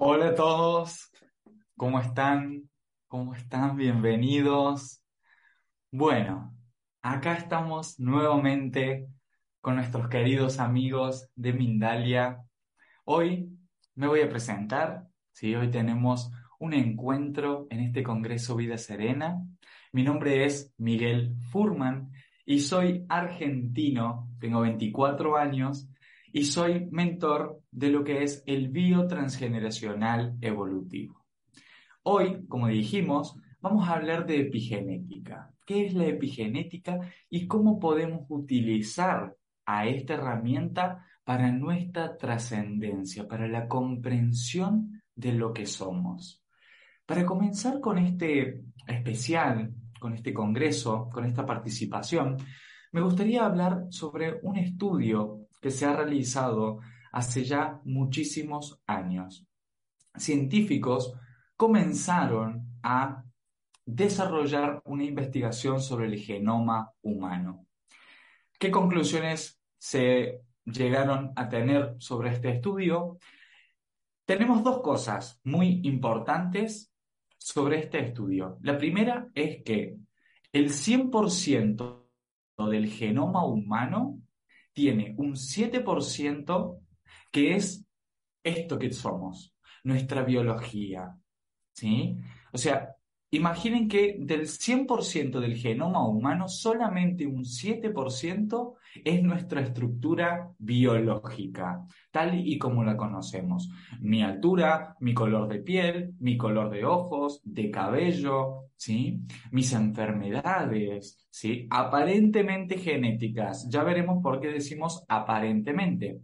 Hola a todos, ¿cómo están? ¿Cómo están? Bienvenidos. Bueno, acá estamos nuevamente con nuestros queridos amigos de Mindalia. Hoy me voy a presentar, ¿sí? Hoy tenemos un encuentro en este Congreso Vida Serena. Mi nombre es Miguel Furman y soy argentino, tengo 24 años y soy mentor de lo que es el biotransgeneracional evolutivo. Hoy, como dijimos, vamos a hablar de epigenética. ¿Qué es la epigenética y cómo podemos utilizar a esta herramienta para nuestra trascendencia, para la comprensión de lo que somos? Para comenzar con este especial, con este congreso, con esta participación, me gustaría hablar sobre un estudio que se ha realizado hace ya muchísimos años. Científicos comenzaron a desarrollar una investigación sobre el genoma humano. ¿Qué conclusiones se llegaron a tener sobre este estudio? Tenemos dos cosas muy importantes sobre este estudio. La primera es que el 100% del genoma humano tiene un 7% que es esto que somos, nuestra biología, ¿sí? O sea, imaginen que del 100% del genoma humano, solamente un 7% es nuestra estructura biológica, tal y como la conocemos. Mi altura, mi color de piel, mi color de ojos, de cabello, ¿sí? Mis enfermedades, ¿sí? Aparentemente genéticas. Ya veremos por qué decimos aparentemente.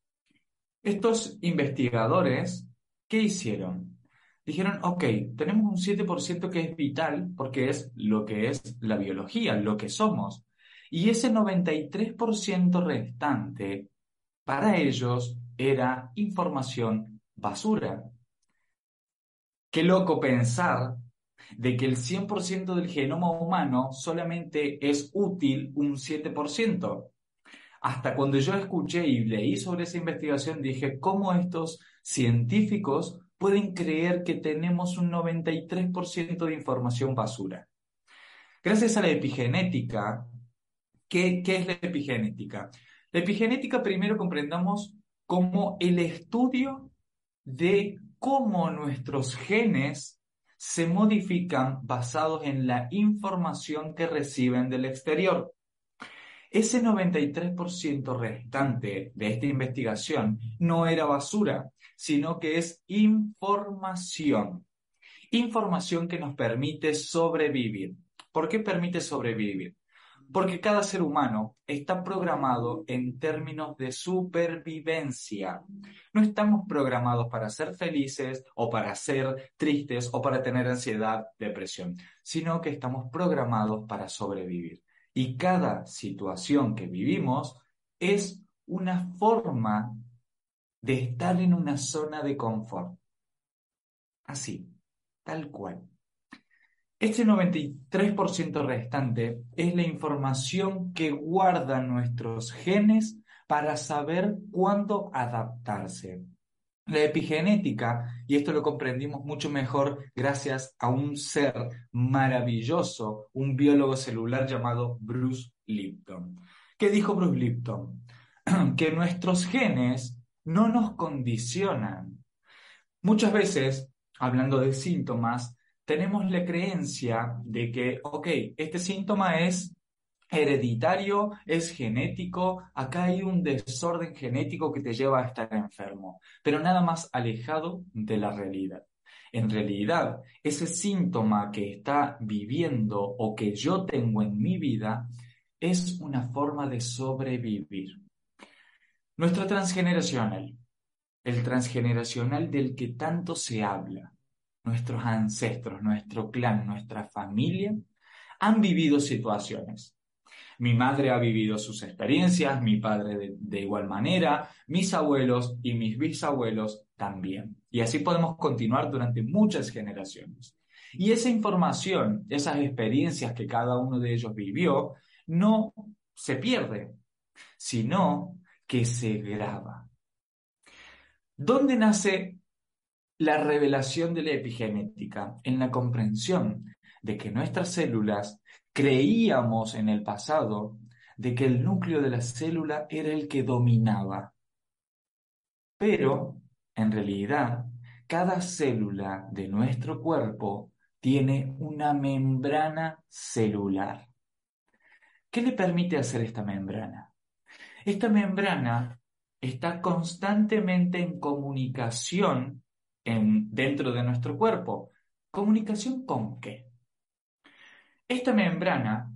Estos investigadores, ¿qué hicieron? Dijeron, ok, tenemos un 7% que es vital porque es lo que es la biología, lo que somos. Y ese 93% restante, para ellos, era información basura. Qué loco pensar de que el 100% del genoma humano solamente es útil un 7%. Hasta cuando yo escuché y leí sobre esa investigación, dije, ¿cómo estos científicos pueden creer que tenemos un 93% de información basura? Gracias a la epigenética, ¿qué es la epigenética? La epigenética, primero comprendamos como el estudio de cómo nuestros genes se modifican basados en la información que reciben del exterior. Ese 93% restante de esta investigación no era basura, sino que es información. Información que nos permite sobrevivir. ¿Por qué permite sobrevivir? Porque cada ser humano está programado en términos de supervivencia. No estamos programados para ser felices o para ser tristes o para tener ansiedad, depresión, sino que estamos programados para sobrevivir. Y cada situación que vivimos es una forma de estar en una zona de confort. Así, tal cual. Este 93% restante es la información que guardan nuestros genes para saber cuándo adaptarse. La epigenética, y esto lo comprendimos mucho mejor gracias a un ser maravilloso, un biólogo celular llamado Bruce Lipton. ¿Qué dijo Bruce Lipton? Que nuestros genes no nos condicionan. Muchas veces, hablando de síntomas, tenemos la creencia de que, ok, este síntoma es hereditario, es genético, acá hay un desorden genético que te lleva a estar enfermo, pero nada más alejado de la realidad. En realidad, ese síntoma que está viviendo o que yo tengo en mi vida es una forma de sobrevivir. Nuestro transgeneracional, el transgeneracional del que tanto se habla, nuestros ancestros, nuestro clan, nuestra familia, han vivido situaciones. Mi madre ha vivido sus experiencias, mi padre de igual manera, mis abuelos y mis bisabuelos también. Y así podemos continuar durante muchas generaciones. Y esa información, esas experiencias que cada uno de ellos vivió, no se pierde, sino que se graba. ¿Dónde nace la revelación de la epigenética en la comprensión de que nuestras células creíamos en el pasado de que el núcleo de la célula era el que dominaba, pero en realidad cada célula de nuestro cuerpo tiene una membrana celular. ¿Qué le permite hacer esta membrana? Esta membrana está constantemente en comunicación dentro de nuestro cuerpo. ¿Comunicación con qué? Esta membrana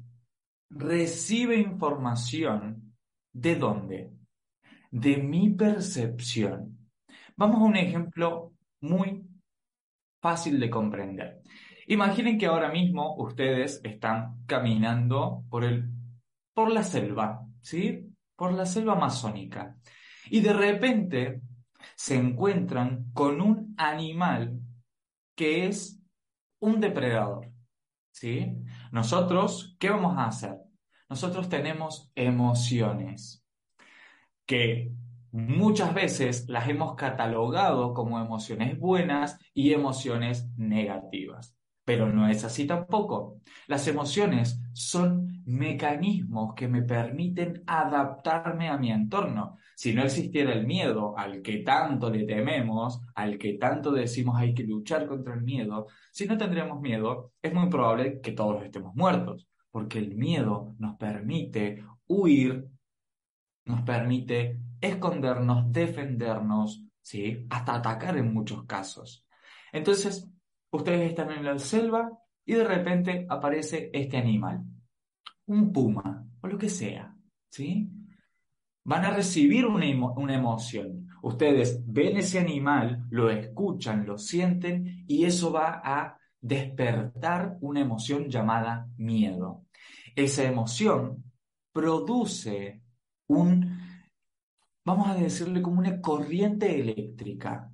recibe información ¿de dónde? De mi percepción. Vamos a un ejemplo muy fácil de comprender. Imaginen que ahora mismo ustedes están caminando por la selva, ¿sí? Por la selva amazónica. Y de repente se encuentran con un animal que es un depredador, ¿sí? Nosotros, ¿qué vamos a hacer? Nosotros tenemos emociones que muchas veces las hemos catalogado como emociones buenas y emociones negativas. Pero no es así tampoco. Las emociones son mecanismos que me permiten adaptarme a mi entorno. Si no existiera el miedo al que tanto le tememos, al que tanto decimos hay que luchar contra el miedo, si no tendríamos miedo, es muy probable que todos estemos muertos, porque el miedo nos permite huir, nos permite escondernos, defendernos, ¿sí? Hasta atacar en muchos casos. Entonces, ustedes están en la selva y de repente aparece este animal, un puma o lo que sea, ¿sí? Van a recibir una emoción. Ustedes ven ese animal, lo escuchan, lo sienten y eso va a despertar una emoción llamada miedo. Esa emoción produce un, vamos a decirle como una corriente eléctrica.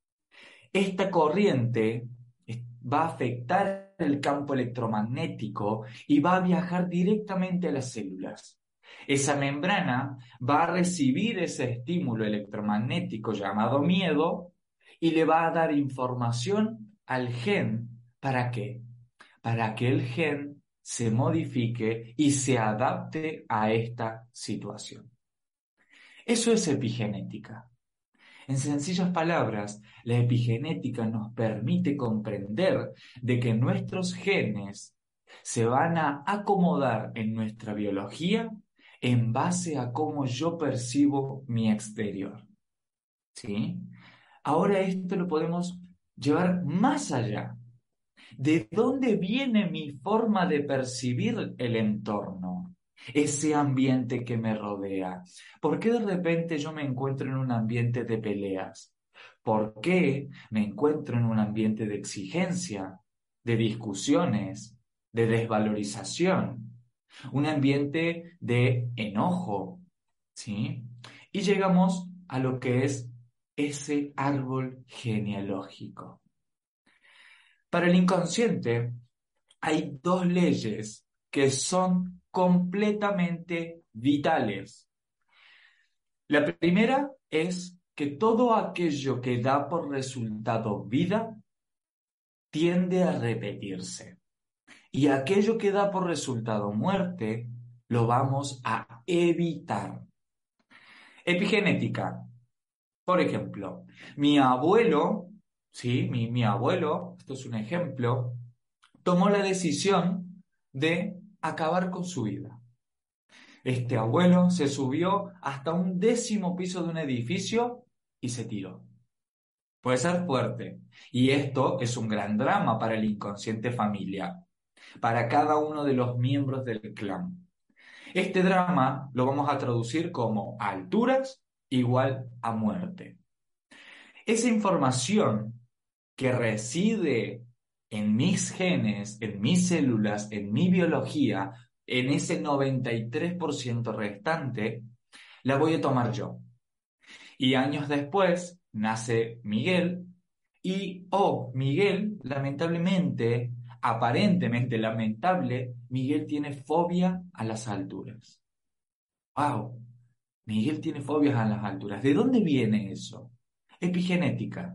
Esta corriente va a afectar el campo electromagnético y va a viajar directamente a las células. Esa membrana va a recibir ese estímulo electromagnético llamado miedo y le va a dar información al gen. ¿Para qué? Para que el gen se modifique y se adapte a esta situación. Eso es epigenética. En sencillas palabras, la epigenética nos permite comprender de que nuestros genes se van a acomodar en nuestra biología en base a cómo yo percibo mi exterior. ¿Sí? Ahora esto lo podemos llevar más allá. ¿De dónde viene mi forma de percibir el entorno? Ese ambiente que me rodea. ¿Por qué de repente yo me encuentro en un ambiente de peleas? ¿Por qué me encuentro en un ambiente de exigencia, de discusiones, de desvalorización? Un ambiente de enojo, ¿sí? Y llegamos a lo que es ese árbol genealógico. Para el inconsciente hay dos leyes que son completamente vitales. La primera es que todo aquello que da por resultado vida tiende a repetirse. Y aquello que da por resultado muerte lo vamos a evitar. Epigenética. Por ejemplo, mi abuelo, ¿sí? Mi abuelo, esto es un ejemplo, tomó la decisión de acabar con su vida. Este abuelo se subió hasta un 10º piso de un edificio y se tiró. Puede ser fuerte. Y esto es un gran drama para el inconsciente familiar, para cada uno de los miembros del clan. Este drama lo vamos a traducir como alturas igual a muerte. Esa información que reside en mis genes, en mis células, en mi biología, en ese 93% restante, la voy a tomar yo. Y años después nace Miguel y, Miguel, lamentablemente, aparentemente lamentable, Miguel tiene fobia a las alturas. ¡Wow! Miguel tiene fobias a las alturas. ¿De dónde viene eso? Epigenética.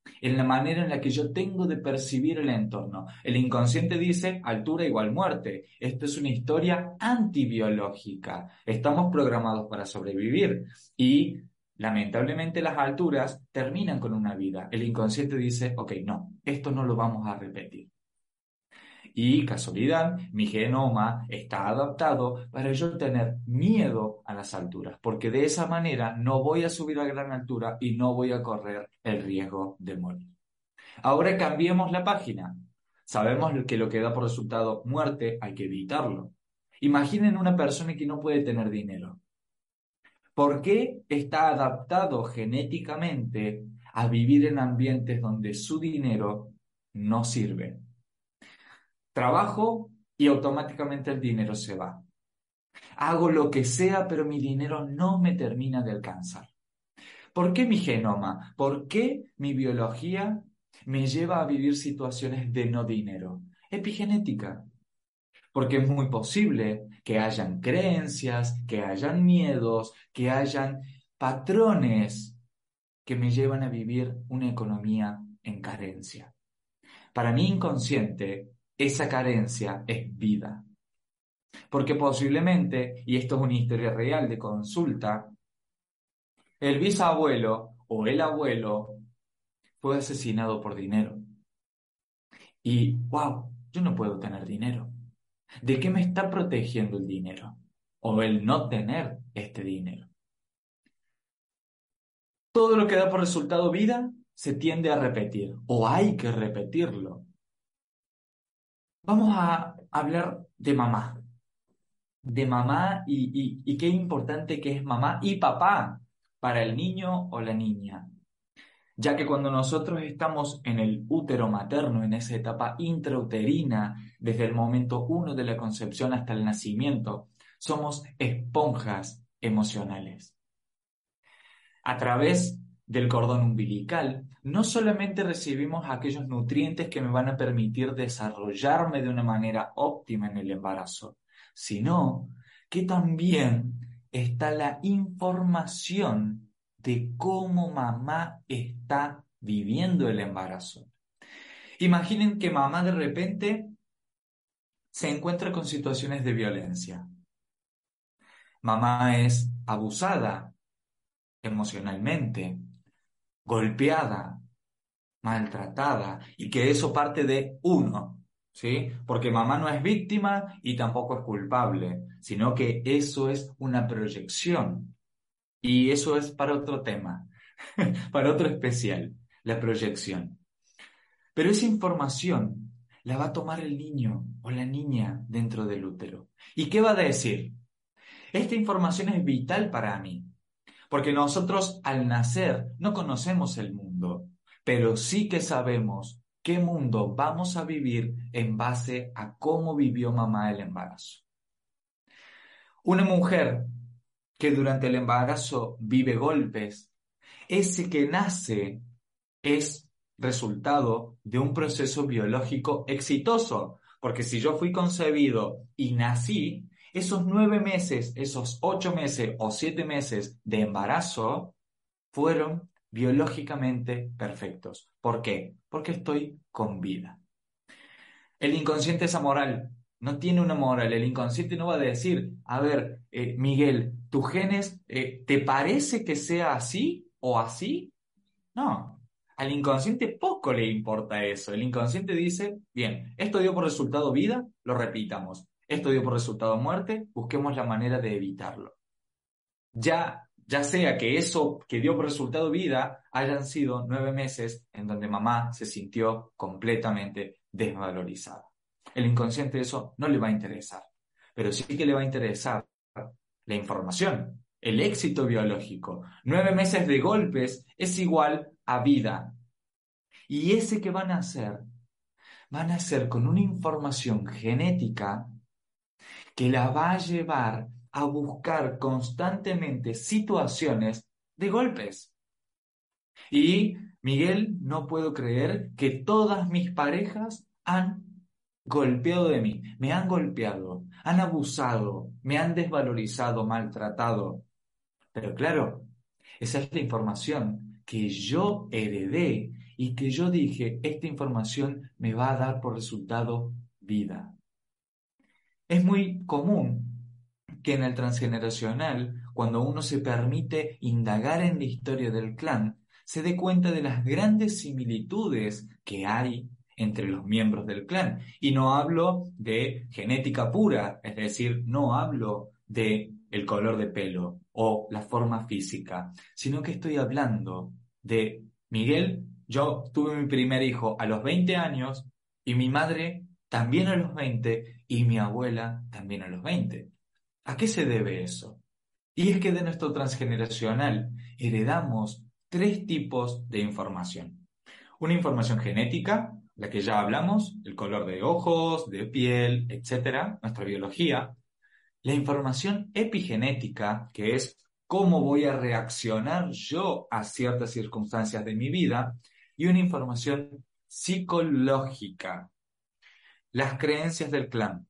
en la manera en la que yo tengo de percibir el entorno. El inconsciente dice altura igual muerte. Esto es una historia antibiológica. Estamos programados para sobrevivir y lamentablemente las alturas terminan con una vida. El inconsciente dice, ok, no, esto no lo vamos a repetir. Y casualidad, mi genoma está adaptado para yo tener miedo a las alturas, porque de esa manera no voy a subir a gran altura y no voy a correr el riesgo de morir. Ahora cambiemos la página. Sabemos que lo que da por resultado muerte hay que evitarlo. Imaginen una persona que no puede tener dinero. ¿Por qué está adaptado genéticamente a vivir en ambientes donde su dinero no sirve? Trabajo y automáticamente el dinero se va. Hago lo que sea, pero mi dinero no me termina de alcanzar. ¿Por qué mi genoma? ¿Por qué mi biología me lleva a vivir situaciones de no dinero? Epigenética. Porque es muy posible que hayan creencias, que hayan miedos, que hayan patrones que me llevan a vivir una economía en carencia. Para mi inconsciente, esa carencia es vida. Porque posiblemente, y esto es una historia real de consulta, el bisabuelo o el abuelo fue asesinado por dinero. Y, wow, yo no puedo tener dinero. ¿De qué me está protegiendo el dinero? O el no tener este dinero. Todo lo que da por resultado vida se tiende a repetir, o hay que repetirlo. Vamos a hablar de mamá y qué importante que es mamá y papá para el niño o la niña. Ya que cuando nosotros estamos en el útero materno, en esa etapa intrauterina, desde el momento uno de la concepción hasta el nacimiento, somos esponjas emocionales. A través del cordón umbilical, no solamente recibimos aquellos nutrientes que me van a permitir desarrollarme de una manera óptima en el embarazo, sino que también está la información de cómo mamá está viviendo el embarazo. Imaginen que mamá de repente se encuentra con situaciones de violencia. Mamá es abusada emocionalmente, golpeada, maltratada, y que eso parte de uno, ¿sí? Porque mamá no es víctima y tampoco es culpable, sino que eso es una proyección. Y eso es para otro tema, para otro especial, la proyección. Pero esa información la va a tomar el niño o la niña dentro del útero. ¿Y qué va a decir? Esta información es vital para mí, porque nosotros al nacer no conocemos el mundo, pero sí que sabemos qué mundo vamos a vivir en base a cómo vivió mamá el embarazo. Una mujer que durante el embarazo vive golpes, ese que nace es resultado de un proceso biológico exitoso, porque si yo fui concebido y nací, esos 9 meses, esos 8 meses o 7 meses de embarazo fueron biológicamente perfectos. ¿Por qué? Porque estoy con vida. El inconsciente es amoral, no tiene una moral. El inconsciente no va a decir, a ver, Miguel, ¿tus genes te parece que sea así o así? No, al inconsciente poco le importa eso. El inconsciente dice, bien, esto dio por resultado vida, lo repitamos. Esto dio por resultado muerte, busquemos la manera de evitarlo. Ya sea que eso que dio por resultado vida hayan sido 9 meses en donde mamá se sintió completamente desvalorizada. El inconsciente eso no le va a interesar, pero sí que le va a interesar la información, el éxito biológico. 9 meses de golpes es igual a vida. Y ese que van a hacer con una información genética que la va a llevar a buscar constantemente situaciones de golpes. Y, Miguel, no puedo creer que todas mis parejas han golpeado de mí, me han golpeado, han abusado, me han desvalorizado, maltratado. Pero claro, esa es la información que yo heredé y que yo dije, esta información me va a dar por resultado vida. Es muy común que en el transgeneracional, cuando uno se permite indagar en la historia del clan, se dé cuenta de las grandes similitudes que hay entre los miembros del clan. Y no hablo de genética pura, es decir, no hablo de el color de pelo o la forma física, sino que estoy hablando de Miguel. Yo tuve mi primer hijo a los 20 años y mi madre también a los 20 y mi abuela también a los 20. ¿A qué se debe eso? Y es que de nuestro transgeneracional heredamos tres tipos de información. Una información genética, la que ya hablamos, el color de ojos, de piel, etcétera, nuestra biología. La información epigenética, que es cómo voy a reaccionar yo a ciertas circunstancias de mi vida. Y una información psicológica, las creencias del clan,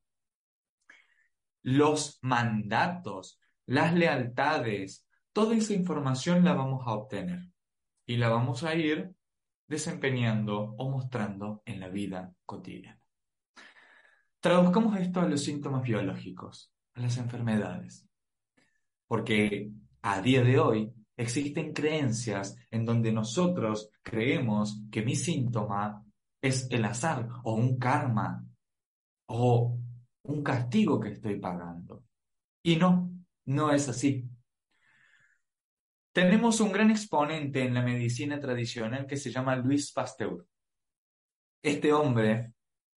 los mandatos, las lealtades, toda esa información la vamos a obtener y la vamos a ir desempeñando o mostrando en la vida cotidiana. Traduzcamos esto a los síntomas biológicos, a las enfermedades, porque a día de hoy existen creencias en donde nosotros creemos que mi síntoma es el azar o un karma o un castigo que estoy pagando. Y no, no es así. Tenemos un gran exponente en la medicina tradicional que se llama Louis Pasteur. Este hombre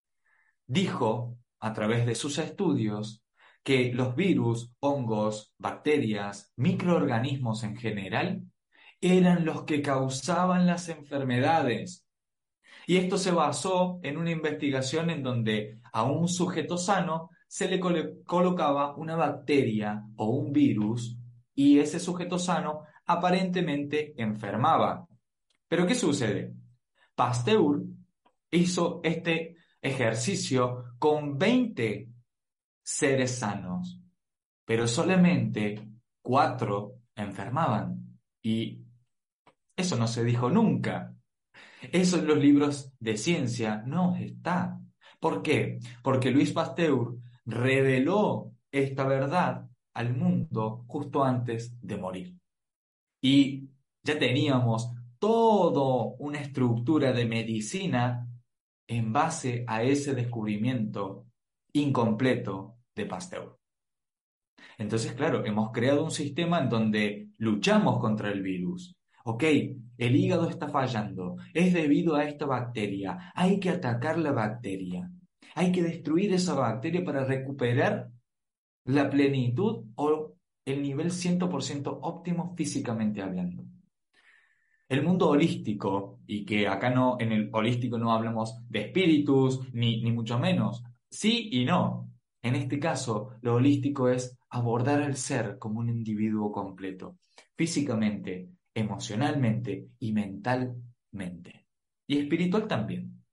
dijo, a través de sus estudios, que los virus, hongos, bacterias, microorganismos en general, eran los que causaban las enfermedades. Y esto se basó en una investigación en donde a un sujeto sano se le colocaba una bacteria o un virus y ese sujeto sano aparentemente enfermaba. Pero ¿qué sucede? Pasteur hizo este ejercicio con 20 seres sanos, pero solamente 4 enfermaban. Y eso no se dijo nunca. Eso en los libros de ciencia no está. ¿Por qué? Porque Louis Pasteur reveló esta verdad al mundo justo antes de morir. Y ya teníamos toda una estructura de medicina en base a ese descubrimiento incompleto de Pasteur. Entonces, claro, hemos creado un sistema en donde luchamos contra el virus. Ok, el hígado está fallando, es debido a esta bacteria. Hay que atacar la bacteria. Hay que destruir esa bacteria para recuperar la plenitud o el nivel 100% óptimo físicamente hablando. El mundo holístico, y que acá no, en el holístico no hablamos de espíritus, ni mucho menos. Sí y no. En este caso, lo holístico es abordar al ser como un individuo completo, físicamente, emocionalmente y mentalmente. Y espiritual también.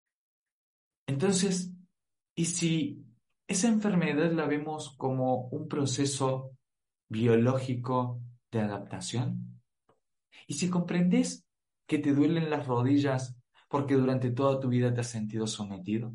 Entonces, ¿y si esa enfermedad la vemos como un proceso biológico de adaptación? ¿Y si comprendes que te duelen las rodillas porque durante toda tu vida te has sentido sometido?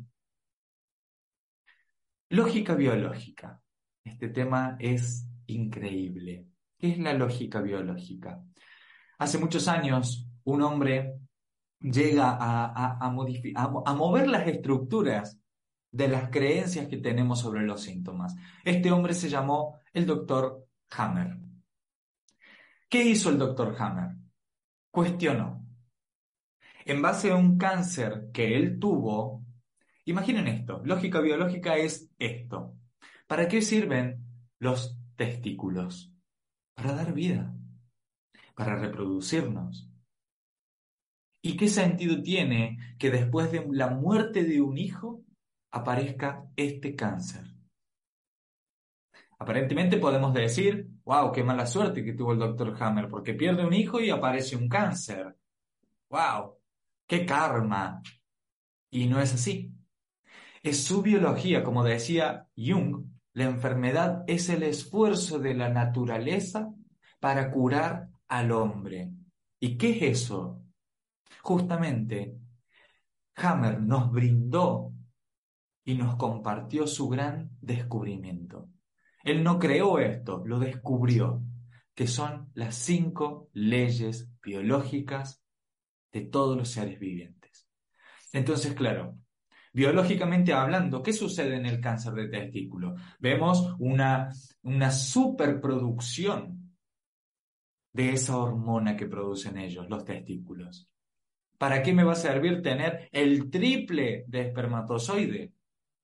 Lógica biológica. Este tema es increíble. ¿Qué es la lógica biológica? Hace muchos años, un hombre llega a mover las estructuras de las creencias que tenemos sobre los síntomas. Este hombre se llamó el doctor Hammer. ¿Qué hizo el doctor Hammer? Cuestionó. En base a un cáncer que él tuvo, imaginen esto, lógica biológica es esto. ¿Para qué sirven los testículos? Para dar vida, para reproducirnos. ¿Y qué sentido tiene que después de la muerte de un hijo aparezca este cáncer? Aparentemente podemos decir, wow, qué mala suerte que tuvo el doctor Hammer, porque pierde un hijo y aparece un cáncer. Wow, qué karma. Y no es así. Es su biología, como decía Jung, la enfermedad es el esfuerzo de la naturaleza para curar al hombre. ¿Y qué es eso? Justamente, Hammer nos brindó y nos compartió su gran descubrimiento. Él no creó esto, lo descubrió, que son las 5 leyes biológicas de todos los seres vivientes. Entonces, claro, biológicamente hablando, ¿qué sucede en el cáncer de testículo? Vemos una superproducción de esa hormona que producen ellos, los testículos. ¿Para qué me va a servir tener el triple de espermatozoide?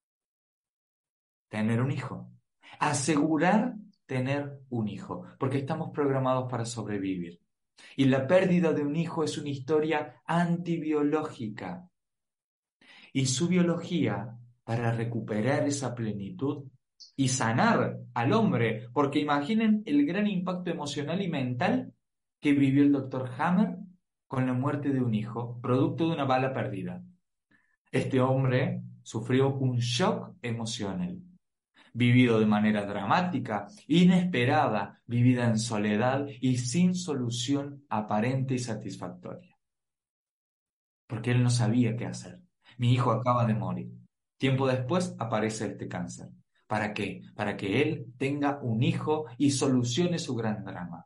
Tener un hijo. Asegurar tener un hijo, porque estamos programados para sobrevivir. Y la pérdida de un hijo es una historia antibiológica. Y su biología, para recuperar esa plenitud y sanar al hombre, porque imaginen el gran impacto emocional y mental que vivió el doctor Hammer con la muerte de un hijo, producto de una bala perdida. Este hombre sufrió un shock emocional, vivido de manera dramática, inesperada, vivida en soledad y sin solución aparente y satisfactoria, porque él no sabía qué hacer. Mi hijo acaba de morir. Tiempo después aparece este cáncer. ¿Para qué? Para que él tenga un hijo y solucione su gran drama.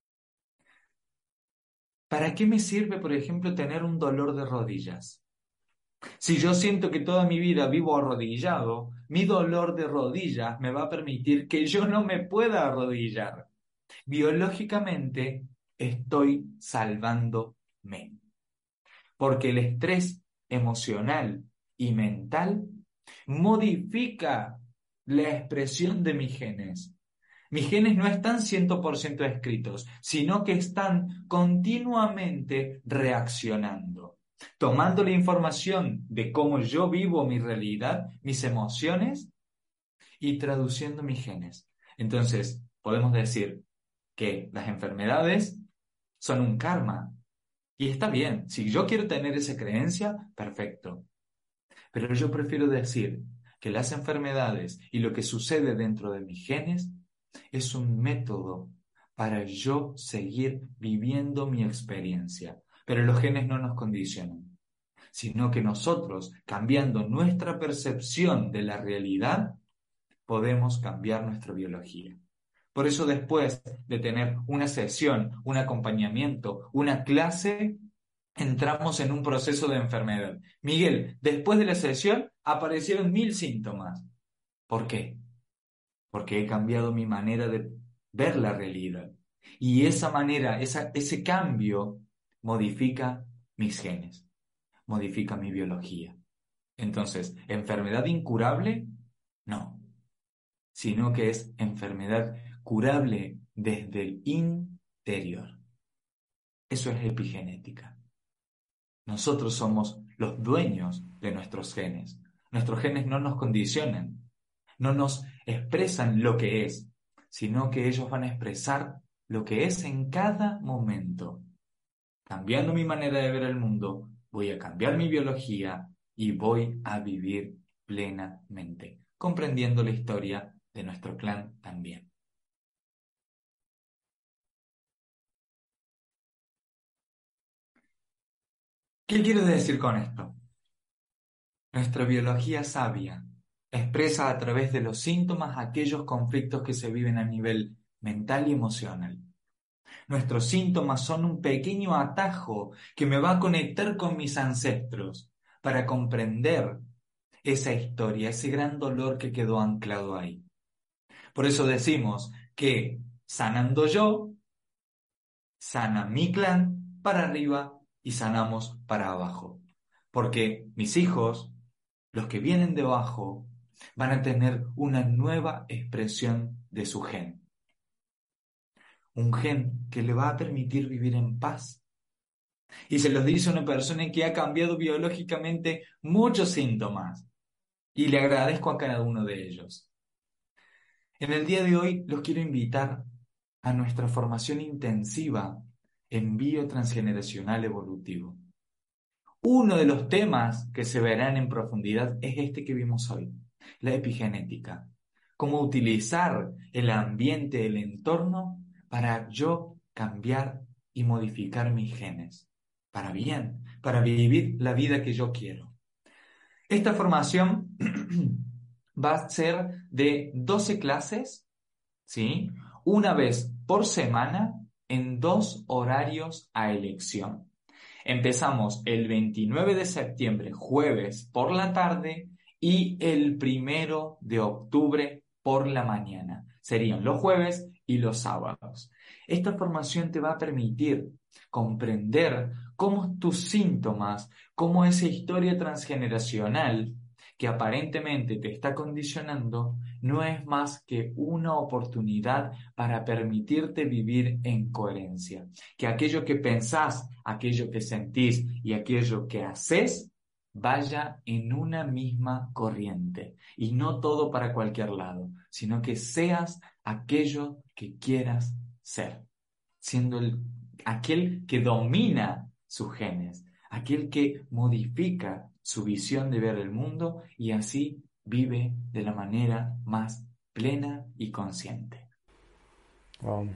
¿Para qué me sirve, por ejemplo, tener un dolor de rodillas? Si yo siento que toda mi vida vivo arrodillado, mi dolor de rodillas me va a permitir que yo no me pueda arrodillar. Biológicamente estoy salvándome, porque el estrés emocional y mental modifica la expresión de mis genes. Mis genes no están 100% escritos, sino que están continuamente reaccionando, tomando la información de cómo yo vivo mi realidad, mis emociones, y traduciendo mis genes. Entonces, podemos decir que las enfermedades son un karma. Y está bien, si yo quiero tener esa creencia, perfecto. Pero yo prefiero decir que las enfermedades y lo que sucede dentro de mis genes es un método para yo seguir viviendo mi experiencia. Pero los genes no nos condicionan, sino que nosotros, cambiando nuestra percepción de la realidad, podemos cambiar nuestra biología. Por eso después de tener una sesión, un acompañamiento, una clase, entramos en un proceso de enfermedad. Miguel, después de la sesión aparecieron 1000 síntomas. ¿Por qué? Porque he cambiado mi manera de ver la realidad. Y esa manera, ese cambio modifica mis genes, modifica mi biología. Entonces, ¿enfermedad incurable? No, sino que es enfermedad curable desde el interior. Eso es epigenética. Nosotros somos los dueños de nuestros genes. Nuestros genes no nos condicionan, no nos expresan lo que es, sino que ellos van a expresar lo que es en cada momento. Cambiando mi manera de ver el mundo, voy a cambiar mi biología y voy a vivir plenamente, comprendiendo la historia de nuestro clan también. ¿Qué quiero decir con esto? Nuestra biología sabia expresa a través de los síntomas aquellos conflictos que se viven a nivel mental y emocional. Nuestros síntomas son un pequeño atajo que me va a conectar con mis ancestros para comprender esa historia, ese gran dolor que quedó anclado ahí. Por eso decimos que sanando yo, sana mi clan para arriba y sanamos para abajo. Porque mis hijos, los que vienen debajo, van a tener una nueva expresión de su gen. Un gen que le va a permitir vivir en paz. Y se los dice una persona que ha cambiado biológicamente muchos síntomas. Y le agradezco a cada uno de ellos. En el día de hoy los quiero invitar a nuestra formación intensiva en biotransgeneracional evolutivo. Uno de los temas que se verán en profundidad es este que vimos hoy, la epigenética. Cómo utilizar el ambiente, el entorno, para yo cambiar y modificar mis genes, para bien, para vivir la vida que yo quiero. Esta formación va a ser de 12 clases, ¿sí? Una vez por semana en 2 horarios a elección. Empezamos el 29 de septiembre, jueves por la tarde, y el 1 de octubre por la mañana. Serían los jueves y los sábados. Esta formación te va a permitir comprender cómo tus síntomas, cómo esa historia transgeneracional que aparentemente te está condicionando, no es más que una oportunidad para permitirte vivir en coherencia. Que aquello que pensás, aquello que sentís y aquello que haces vaya en una misma corriente y no todo para cualquier lado, sino que seas aquello que quieras ser, siendo aquel que domina sus genes, aquel que modifica su visión de ver el mundo y así vive de la manera más plena y consciente. Wow.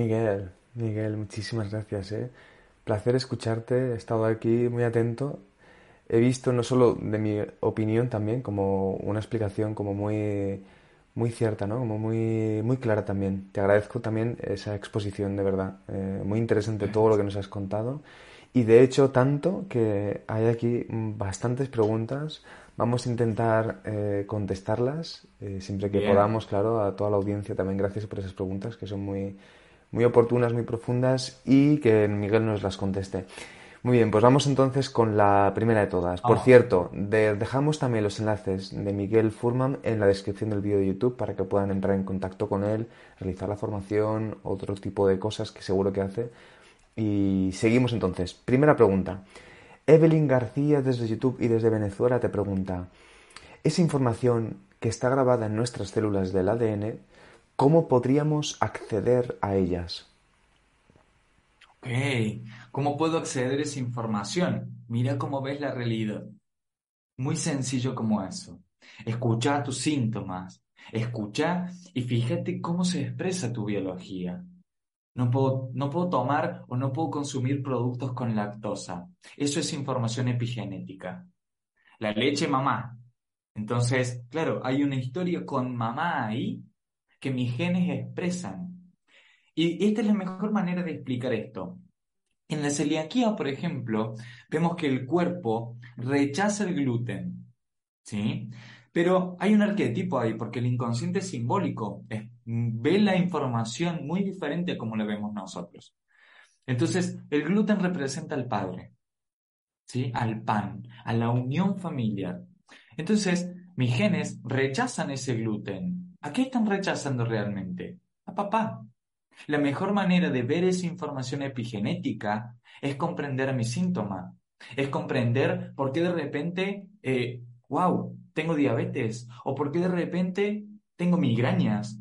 Miguel, muchísimas gracias, ¿eh? Placer escucharte, he estado aquí muy atento. He visto no solo de mi opinión también, como una explicación como muy cierta, ¿no? Como muy clara también. Te agradezco también esa exposición, de verdad. Muy interesante todo lo que nos has contado. Y de hecho, tanto que hay aquí bastantes preguntas. Vamos a intentar contestarlas siempre que Bien. podamos, claro, a toda la audiencia también. Gracias por esas preguntas que son muy oportunas, muy profundas y que Miguel nos las conteste. Muy bien, pues vamos entonces con la primera de todas. Por Vamos. cierto, dejamos también los enlaces de Miguel Furman en la descripción del vídeo de YouTube para que puedan entrar en contacto con él, realizar la formación, otro tipo de cosas que seguro que hace. Y seguimos entonces. Primera pregunta. Evelyn García desde YouTube y desde Venezuela te pregunta, esa información que está grabada en nuestras células del ADN, ¿cómo podríamos acceder a ellas? Ok, ¿cómo puedo acceder a esa información? Mira cómo ves la realidad. Muy sencillo como eso. Escucha tus síntomas, escucha y fíjate cómo se expresa tu biología. No puedo tomar o no puedo consumir productos con lactosa. Eso es información epigenética. La leche mamá. Entonces, claro, hay una historia con mamá ahí que mis genes expresan. Y esta es la mejor manera de explicar esto. En la celiaquía, por ejemplo, vemos que el cuerpo rechaza el gluten, ¿sí? Pero hay un arquetipo ahí, porque el inconsciente es simbólico, ve la información muy diferente a como la vemos nosotros. Entonces, el gluten representa al padre, ¿sí? Al pan, a la unión familiar. Entonces, mis genes rechazan ese gluten. ¿A qué están rechazando realmente? A papá. La mejor manera de ver esa información epigenética es comprender mi síntoma, es comprender por qué de repente, wow, tengo diabetes, o por qué de repente tengo migrañas,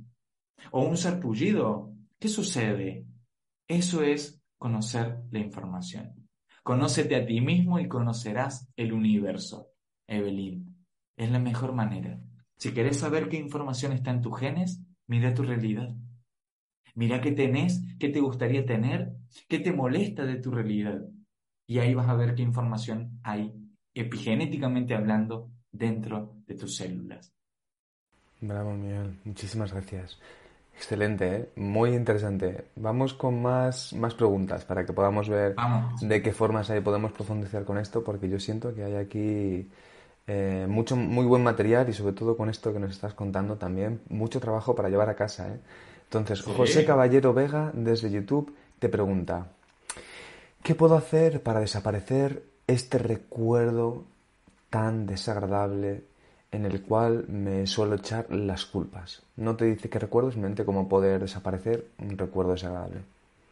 o un sarpullido. ¿Qué sucede? Eso es conocer la información. Conócete a ti mismo y conocerás el universo. Evelyn, es la mejor manera. Si querés saber qué información está en tus genes, mira tu realidad. Mira qué tenés, qué te gustaría tener, qué te molesta de tu realidad. Y ahí vas a ver qué información hay epigenéticamente hablando dentro de tus células. Bravo, Miguel. Muchísimas gracias. Excelente, ¿eh? Muy interesante. Vamos con más preguntas para que podamos ver Vamos. de qué formas ahí podemos profundizar con esto, porque yo siento que hay aquí mucho, muy buen material y sobre todo con esto que nos estás contando también, mucho trabajo para llevar a casa, ¿eh? Entonces, José Sí. Caballero Vega desde YouTube te pregunta, ¿qué puedo hacer para desaparecer este recuerdo tan desagradable en el cual me suelo echar las culpas? No te dice qué recuerdo, simplemente cómo poder desaparecer un recuerdo desagradable.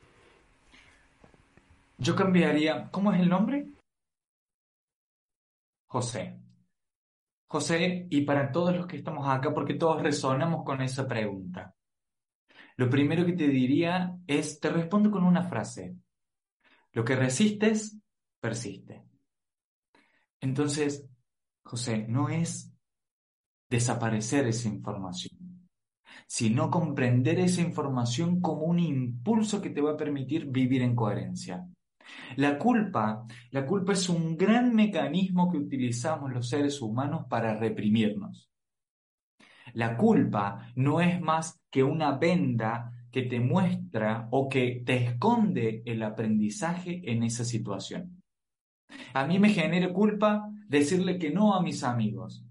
Yo cambiaría, ¿cómo es el nombre? José. José, y para todos los que estamos acá, porque todos resonamos con esa pregunta. Lo primero que te diría es, te respondo con una frase. Lo que resistes, persiste. Entonces, José, no es desaparecer esa información, sino comprender esa información como un impulso que te va a permitir vivir en coherencia. La culpa es un gran mecanismo que utilizamos los seres humanos para reprimirnos. La culpa no es más que una venda que te muestra o que te esconde el aprendizaje en esa situación. A mí me genera culpa decirle que no a mis amigos,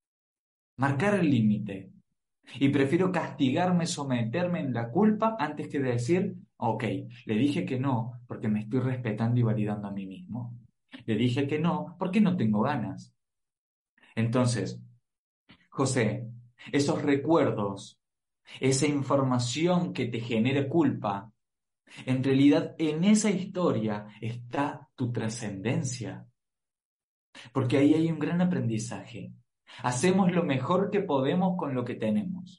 marcar el límite. Y prefiero castigarme, someterme en la culpa antes que decir, ok, le dije que no porque me estoy respetando y validando a mí mismo. Le dije que no porque no tengo ganas. Entonces, José, esos recuerdos, esa información que te genera culpa, en realidad en esa historia está tu trascendencia, porque ahí hay un gran aprendizaje. Hacemos lo mejor que podemos con lo que tenemos,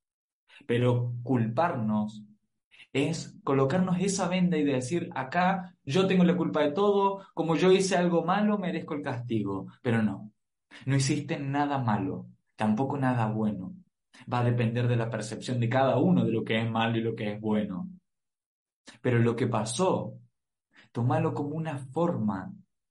pero culparnos es colocarnos esa venda y decir, acá yo tengo la culpa de todo, como yo hice algo malo, merezco el castigo. Pero no, no hiciste nada malo, tampoco nada bueno. Va a depender de la percepción de cada uno de lo que es malo y lo que es bueno. Pero lo que pasó, tómalo como una forma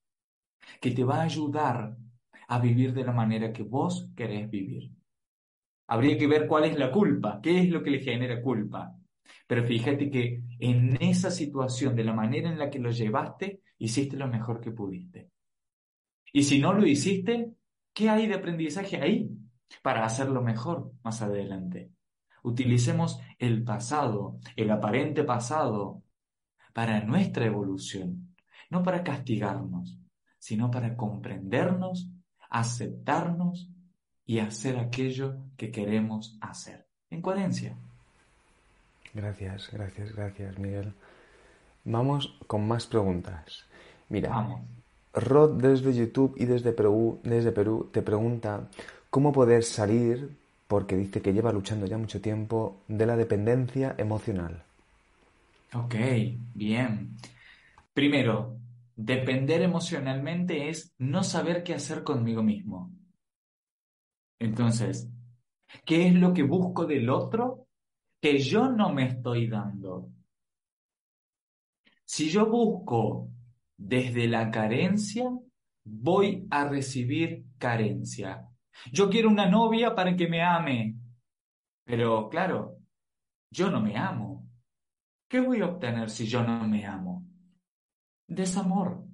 que te va a ayudar a vivir de la manera que vos querés vivir. Habría que ver cuál es la culpa, qué es lo que le genera culpa. Pero fíjate que en esa situación, de la manera en la que lo llevaste, hiciste lo mejor que pudiste. Y si no lo hiciste, ¿qué hay de aprendizaje ahí para hacerlo mejor más adelante? Utilicemos el pasado, el aparente pasado, para nuestra evolución, no para castigarnos, sino para comprendernos, aceptarnos y hacer aquello que queremos hacer. En coherencia. Gracias, gracias, gracias, Miguel. Vamos con más preguntas. Mira, Vamos. Rod desde YouTube y desde Perú te pregunta cómo poder salir, porque dice que lleva luchando ya mucho tiempo, de la dependencia emocional. Ok, bien. Primero, depender emocionalmente es no saber qué hacer conmigo mismo. Entonces, ¿qué es lo que busco del otro que yo no me estoy dando? Si yo busco desde la carencia, voy a recibir carencia. Yo quiero una novia para que me ame, pero claro, yo no me amo. ¿Qué voy a obtener si yo no me amo? Desamor.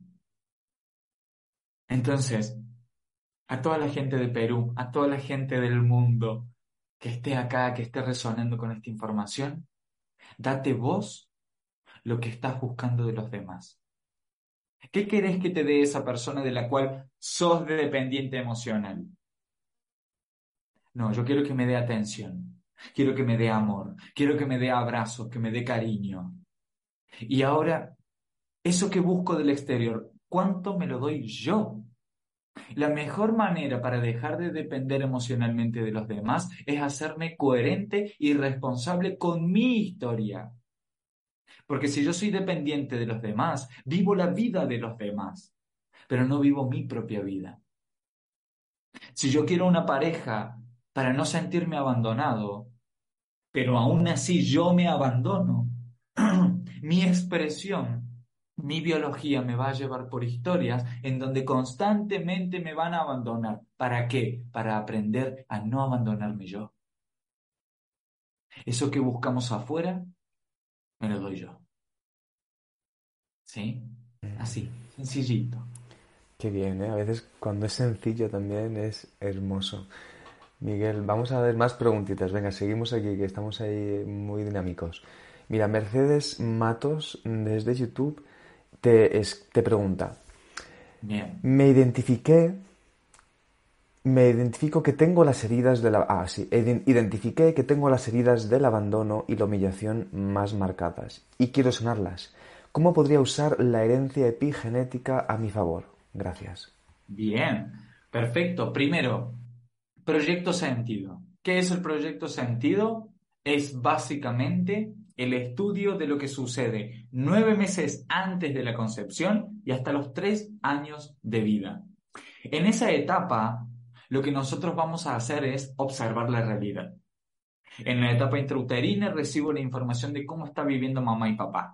Entonces, a toda la gente de Perú, a toda la gente del mundo que esté acá, que esté resonando con esta información, date vos lo que estás buscando de los demás. ¿Qué querés que te dé esa persona de la cual sos dependiente emocional? No, yo quiero que me dé atención, quiero que me dé amor, quiero que me dé abrazos, que me dé cariño. Y ahora, eso que busco del exterior, ¿cuánto me lo doy yo? La mejor manera para dejar de depender emocionalmente de los demás es hacerme coherente y responsable con mi historia. Porque si yo soy dependiente de los demás, vivo la vida de los demás, pero no vivo mi propia vida. Si yo quiero una pareja para no sentirme abandonado, pero aún así yo me abandono, mi expresión, mi biología me va a llevar por historias en donde constantemente me van a abandonar. ¿Para qué? Para aprender a no abandonarme yo. Eso que buscamos afuera, me lo doy yo. ¿Sí? Así, sencillito. Qué bien, ¿eh? A veces cuando es sencillo también es hermoso. Miguel, vamos a ver más preguntitas. Venga, seguimos aquí, que estamos ahí muy dinámicos. Mira, Mercedes Matos desde YouTube te pregunta, Bien. me identifiqué, me identifico que tengo las heridas de la... Ah, sí, identifiqué que tengo las heridas del abandono y la humillación más marcadas y quiero sanarlas. ¿Cómo podría usar la herencia epigenética a mi favor? Gracias. Bien. Perfecto. Primero, proyecto sentido. ¿Qué es el proyecto sentido? Es básicamente el estudio de lo que sucede 9 meses antes de la concepción y hasta los 3 años de vida. En esa etapa, lo que nosotros vamos a hacer es observar la realidad. En la etapa intrauterina recibo la información de cómo está viviendo mamá y papá.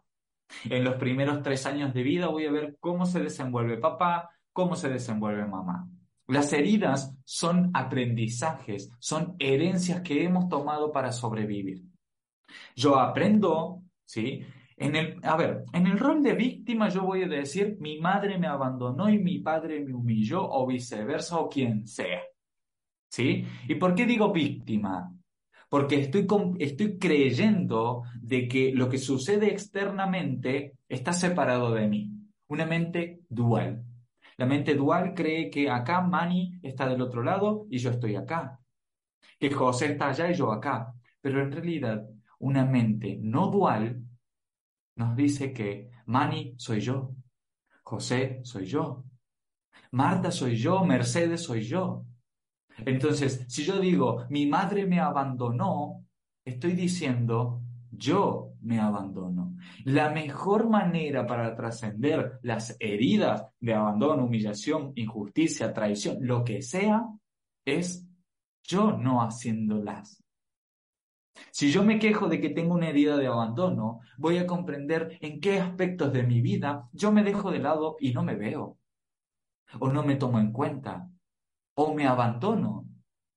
En los primeros 3 años de vida voy a ver cómo se desenvuelve papá, cómo se desenvuelve mamá. Las heridas son aprendizajes, son herencias que hemos tomado para sobrevivir. Yo aprendo, ¿sí? En el rol de víctima yo voy a decir, mi madre me abandonó y mi padre me humilló o viceversa o quien sea, ¿sí? ¿Y por qué digo víctima? Porque estoy creyendo de que lo que sucede externamente está separado de mí. Una mente dual. La mente dual cree que acá Manny está del otro lado y yo estoy acá, que José está allá y yo acá. Pero en realidad, una mente no dual nos dice que Manny soy yo, José soy yo, Marta soy yo, Mercedes soy yo. Entonces, si yo digo, mi madre me abandonó, estoy diciendo, yo me abandono. La mejor manera para trascender las heridas de abandono, humillación, injusticia, traición, lo que sea, es yo no haciéndolas. Si yo me quejo de que tengo una herida de abandono, voy a comprender en qué aspectos de mi vida yo me dejo de lado y no me veo, o no me tomo en cuenta, o me abandono.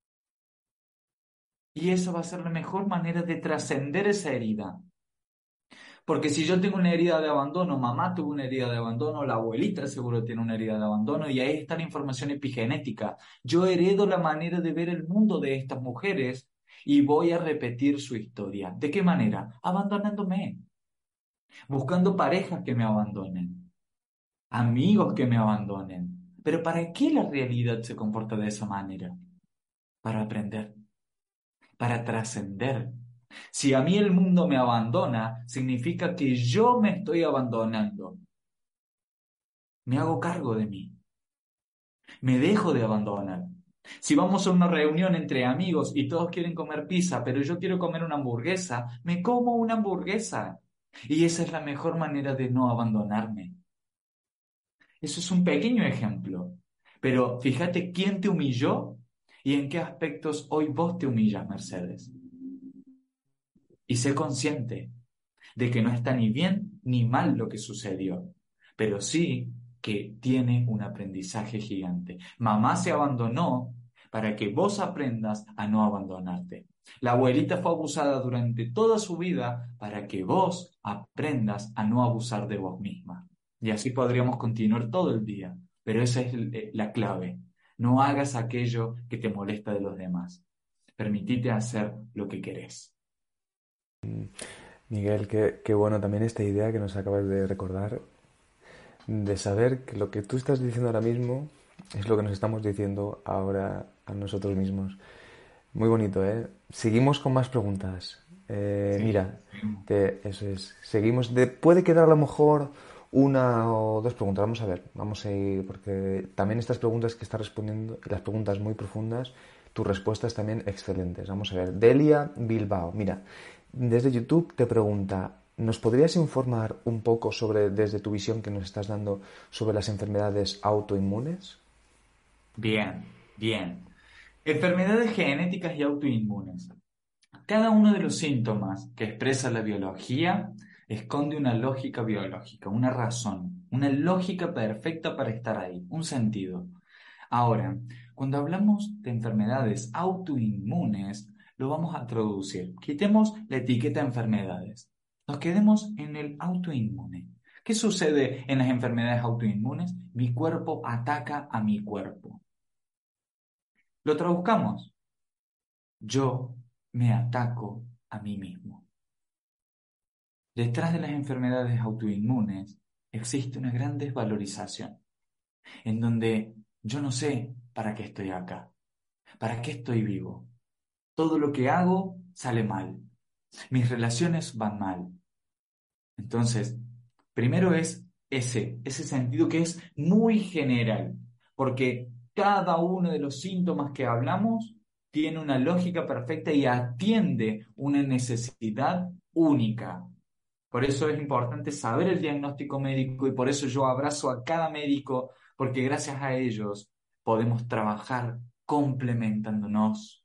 Y esa va a ser la mejor manera de trascender esa herida. Porque si yo tengo una herida de abandono, mamá tuvo una herida de abandono, la abuelita seguro tiene una herida de abandono, y ahí está la información epigenética. Yo heredo la manera de ver el mundo de estas mujeres y voy a repetir su historia. ¿De qué manera? Abandonándome, buscando parejas que me abandonen, amigos que me abandonen. Pero ¿para qué la realidad se comporta de esa manera? Para aprender, para trascender. Si a mí el mundo me abandona, significa que yo me estoy abandonando. Me hago cargo de mí. Me dejo de abandonar. Si vamos a una reunión entre amigos y todos quieren comer pizza, pero yo quiero comer una hamburguesa, me como una hamburguesa. Y esa es la mejor manera de no abandonarme. Eso es un pequeño ejemplo. Pero fíjate quién te humilló y en qué aspectos hoy vos te humillas, Mercedes. Y sé consciente de que no está ni bien ni mal lo que sucedió, pero sí que tiene un aprendizaje gigante. Mamá se abandonó para que vos aprendas a no abandonarte. La abuelita fue abusada durante toda su vida para que vos aprendas a no abusar de vos misma. Y así podríamos continuar todo el día, pero esa es la clave. No hagas aquello que te molesta de los demás. Permitite hacer lo que querés. Miguel, qué bueno también esta idea que nos acabas de recordar, de saber que lo que tú estás diciendo ahora mismo es lo que nos estamos diciendo ahora a nosotros mismos. Muy bonito, ¿eh? Seguimos con más preguntas. Sí, Mira, eso es. Seguimos. Puede quedar a lo mejor una o dos preguntas. Vamos a ver, vamos a ir, porque también estas preguntas que estás respondiendo, las preguntas muy profundas, tus respuestas también excelentes. Vamos a ver. Delia Bilbao, mira, desde YouTube te pregunta, ¿nos podrías informar un poco sobre, desde tu visión que nos estás dando, sobre las enfermedades autoinmunes? bien, bien. Enfermedades genéticas y autoinmunes. Cada uno de los síntomas que expresa la biología esconde una lógica biológica, una razón, una lógica perfecta para estar ahí, un sentido. Ahora, cuando hablamos de enfermedades autoinmunes, lo vamos a traducir. Quitemos la etiqueta enfermedades. Nos quedemos en el autoinmune. ¿Qué sucede en las enfermedades autoinmunes? Mi cuerpo ataca a mi cuerpo. Lo traduzcamos. Yo me ataco a mí mismo. Detrás de las enfermedades autoinmunes existe una gran desvalorización, en donde yo no sé para qué estoy acá, para qué estoy vivo. Todo lo que hago sale mal, mis relaciones van mal. Entonces, primero es ese sentido que es muy general, porque cada uno de los síntomas que hablamos tiene una lógica perfecta y atiende una necesidad única. Por eso es importante saber el diagnóstico médico y por eso yo abrazo a cada médico, porque gracias a ellos podemos trabajar complementándonos.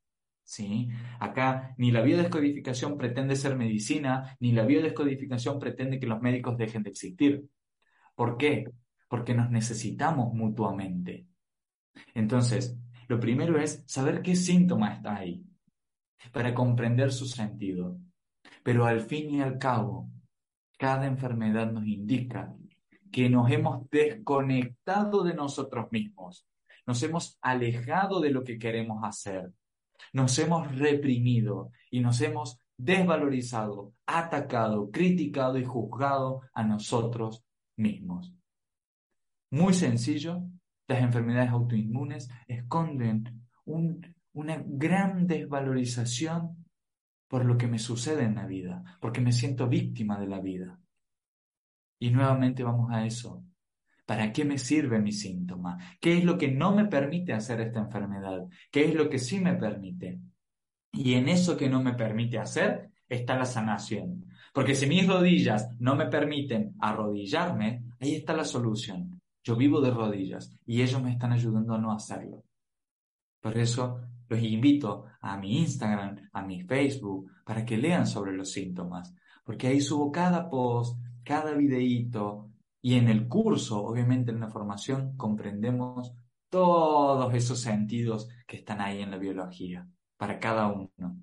¿sí? Acá ni la biodescodificación pretende ser medicina, ni la biodescodificación pretende que los médicos dejen de existir. ¿Por qué? Porque nos necesitamos mutuamente. Entonces, lo primero es saber qué síntoma está ahí, para comprender su sentido. Pero al fin y al cabo, cada enfermedad nos indica que nos hemos desconectado de nosotros mismos, nos hemos alejado de lo que queremos hacer, nos hemos reprimido y nos hemos desvalorizado, atacado, criticado y juzgado a nosotros mismos. Muy sencillo, las enfermedades autoinmunes esconden una gran desvalorización por lo que me sucede en la vida, porque me siento víctima de la vida. Y nuevamente vamos a eso. ¿Para qué me sirve mi síntoma? ¿Qué es lo que no me permite hacer esta enfermedad? ¿Qué es lo que sí me permite? Y en eso que no me permite hacer está la sanación. Porque si mis rodillas no me permiten arrodillarme, ahí está la solución. Yo vivo de rodillas y ellos me están ayudando a no hacerlo. Por eso los invito a mi Instagram, a mi Facebook, para que lean sobre los síntomas, porque ahí subo cada post, cada videíto, y en el curso, obviamente en la formación, comprendemos todos esos sentidos que están ahí en la biología, para cada uno.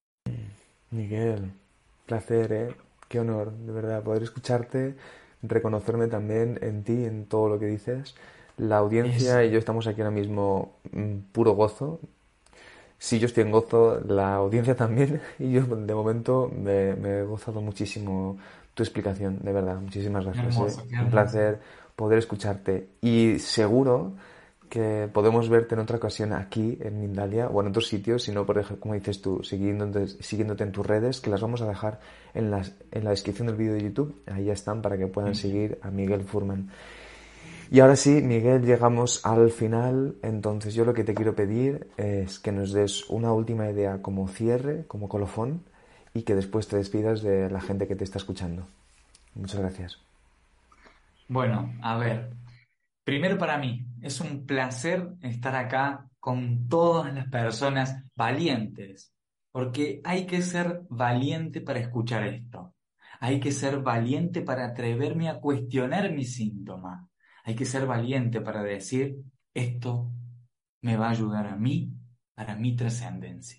Miguel, placer, ¿eh? Qué honor, de verdad, poder escucharte, reconocerme también en ti, en todo lo que dices. La audiencia y Eso, yo estamos aquí ahora mismo puro gozo. Sí, yo estoy en gozo, la audiencia también, y yo de momento me he gozado muchísimo tu explicación, de verdad, muchísimas qué gracias, ¿eh? hermoso, qué Un hermoso. placer poder escucharte y seguro que podemos verte en otra ocasión aquí en Mindalia o en otros sitios, si no, por ejemplo, como dices tú, siguiéndote en tus redes, que las vamos a dejar en la descripción del vídeo de YouTube, ahí ya están para que puedan Genial. seguir a Miguel Furman. Y ahora sí, Miguel, llegamos al final. Entonces yo lo que te quiero pedir es que nos des una última idea como cierre, como colofón, y que después te despidas de la gente que te está escuchando. Muchas gracias. Bueno, a ver. Primero para mí, es un placer estar acá con todas las personas valientes, porque hay que ser valiente para escuchar esto. Hay que ser valiente para atreverme a cuestionar mi síntoma. Hay que ser valiente para decir, esto me va a ayudar a mí para mi trascendencia.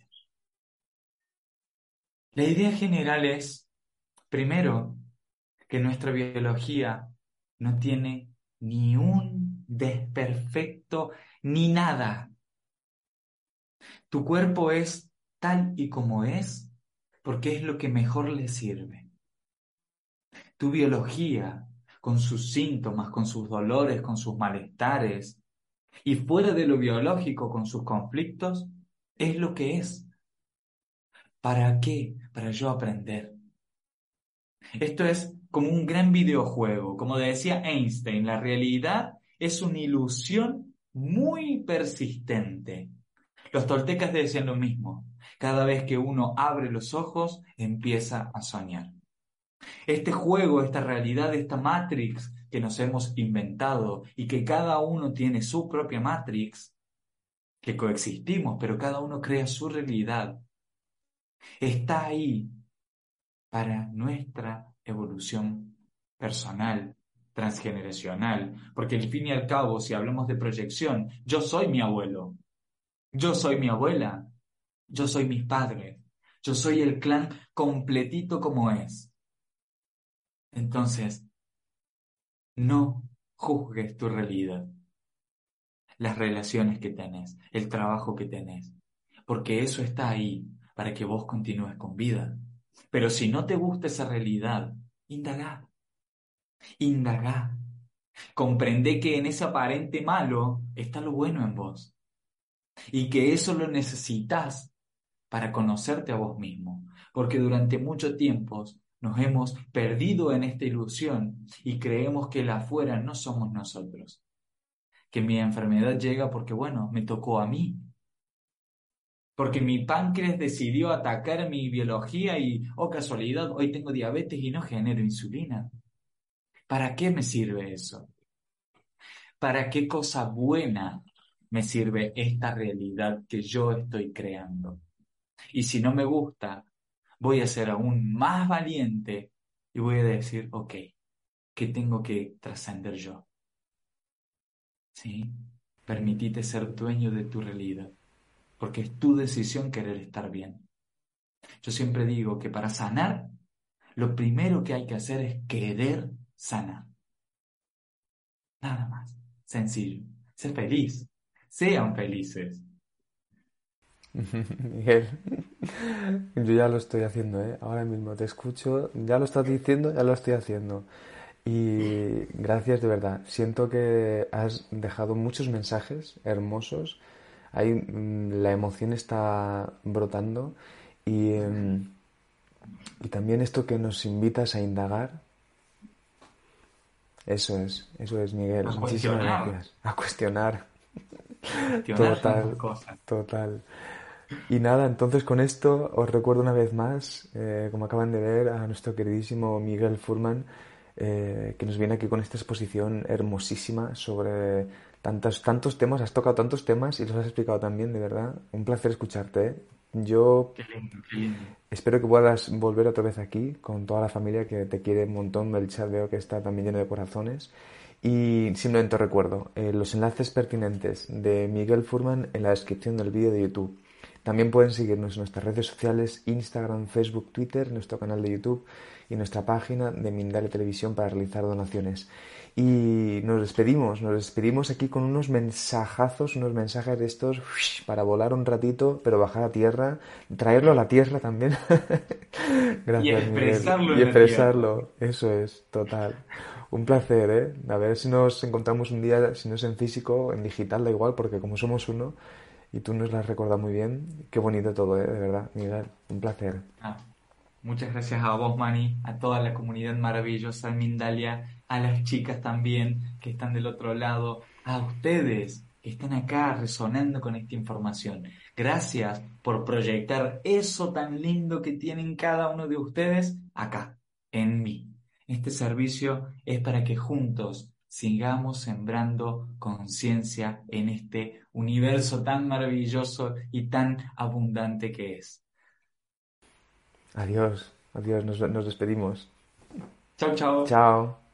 La idea general es, primero, que nuestra biología no tiene ni un desperfecto ni nada. Tu cuerpo es tal y como es porque es lo que mejor le sirve. Tu biología, con sus síntomas, con sus dolores, con sus malestares, y fuera de lo biológico, con sus conflictos, es lo que es. ¿Para qué? Para yo aprender. Esto es como un gran videojuego. Como decía Einstein, la realidad es una ilusión muy persistente. Los toltecas decían lo mismo. Cada vez que uno abre los ojos, empieza a soñar. Este juego, esta realidad, esta Matrix que nos hemos inventado y que cada uno tiene su propia Matrix, que coexistimos, pero cada uno crea su realidad, está ahí para nuestra evolución personal, transgeneracional, porque al fin y al cabo, si hablamos de proyección, yo soy mi abuelo, yo soy mi abuela, yo soy mis padres, yo soy el clan completito como es. Entonces, no juzgues tu realidad, las relaciones que tenés, el trabajo que tenés, porque eso está ahí para que vos continúes con vida. Pero si no te gusta esa realidad, indagá, indagá. Comprende que en ese aparente malo está lo bueno en vos y que eso lo necesitas para conocerte a vos mismo, porque durante mucho tiempo nos hemos perdido en esta ilusión y creemos que el afuera no somos nosotros, que mi enfermedad llega porque, bueno, me tocó a mí, porque mi páncreas decidió atacar mi biología y, oh casualidad, hoy tengo diabetes y no genero insulina. ¿Para qué me sirve eso? ¿Para qué cosa buena me sirve esta realidad que yo estoy creando? Y si no me gusta, voy a ser aún más valiente y voy a decir, ok, ¿qué tengo que trascender yo? ¿Sí? Permitite ser dueño de tu realidad, porque es tu decisión querer estar bien. Yo siempre digo que para sanar, lo primero que hay que hacer es querer sanar. Nada más. Sencillo. Ser feliz. Sean felices. Miguel, yo ya lo estoy haciendo, ¿eh? Ahora mismo te escucho, ya lo estás diciendo, ya lo estoy haciendo. Y gracias de verdad. Siento que has dejado muchos mensajes hermosos. Ahí la emoción está brotando y también esto que nos invitas a indagar. Eso es, Miguel. A Muchísimas cuestionar. gracias. A cuestionar. Cuestionar tantas Total, cosas. total. Y nada, entonces con esto os recuerdo una vez más, como acaban de ver, a nuestro queridísimo Miguel Furman, que nos viene aquí con esta exposición hermosísima sobre tantos temas, has tocado tantos temas y los has explicado también, de verdad. Un placer escucharte, ¿eh? Yo Qué lindo, qué lindo. espero que puedas volver otra vez aquí con toda la familia que te quiere un montón. El chat veo que está también lleno de corazones. Y simplemente os recuerdo los enlaces pertinentes de Miguel Furman en la descripción del vídeo de YouTube. También pueden seguirnos en nuestras redes sociales, Instagram, Facebook, Twitter, nuestro canal de YouTube y nuestra página de Mindalia Televisión para realizar donaciones. Y nos despedimos aquí con unos mensajazos, unos mensajes de estos para volar un ratito, pero bajar a tierra, traerlo a la tierra también. Y Gracias, Miguel. expresarlo Y en la tierra. expresarlo, eso es, total. Un placer, ¿eh? A ver si nos encontramos un día, si no es en físico, en digital, da igual, porque como somos uno, y tú nos lo has recordado muy bien, qué bonito todo, ¿eh? De verdad, Miguel, un placer. Ah, muchas gracias a vos, Manny, a toda la comunidad maravillosa de Mindalia, a las chicas también que están del otro lado, a ustedes que están acá resonando con esta información. Gracias por proyectar eso tan lindo que tienen cada uno de ustedes acá, en mí. Este servicio es para que juntos sigamos sembrando conciencia en este universo tan maravilloso y tan abundante que es. Adiós, adiós, nos despedimos. Chao, chao. Chao.